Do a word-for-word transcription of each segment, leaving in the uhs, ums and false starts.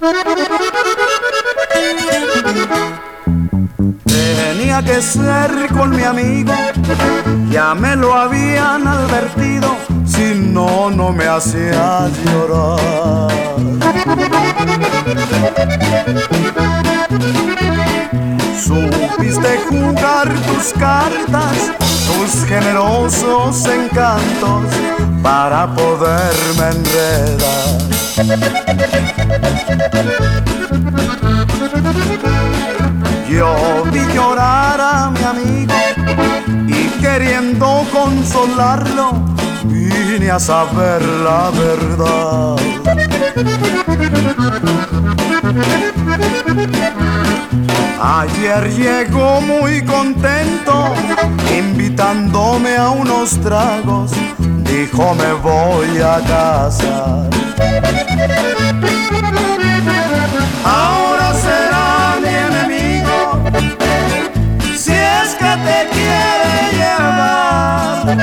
Tenía que ser con mi amigo, ya me lo habían advertido, si no, no me hacías llorar. Supiste jugar tus cartas, tus generosos encantos, para poderme enredar. Yo vi llorar a mi amigo y queriendo consolarlo, vine a saber la verdad. Ayer llegó muy contento, invitándome a unos tragos, dijo me voy a casar. Ahora será mi enemigo, si es que te quiere llevar.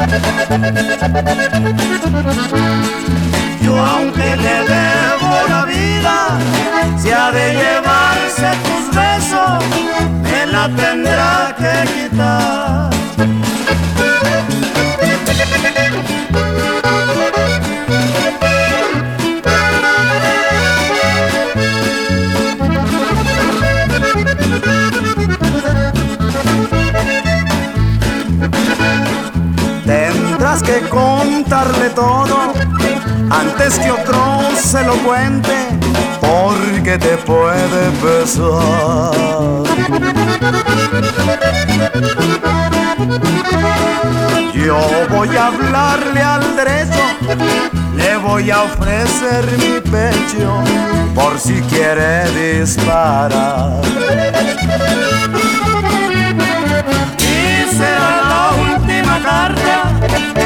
Yo aunque le debo la vida, si ha de llevarse tus besos, me la tendrá que quitar. Tendrás que contarle todo antes que otro se lo cuente, porque te puede pesar. Yo voy a hablarle al derecho, le voy a ofrecer mi pecho, por si quiere disparar. Y será la última carta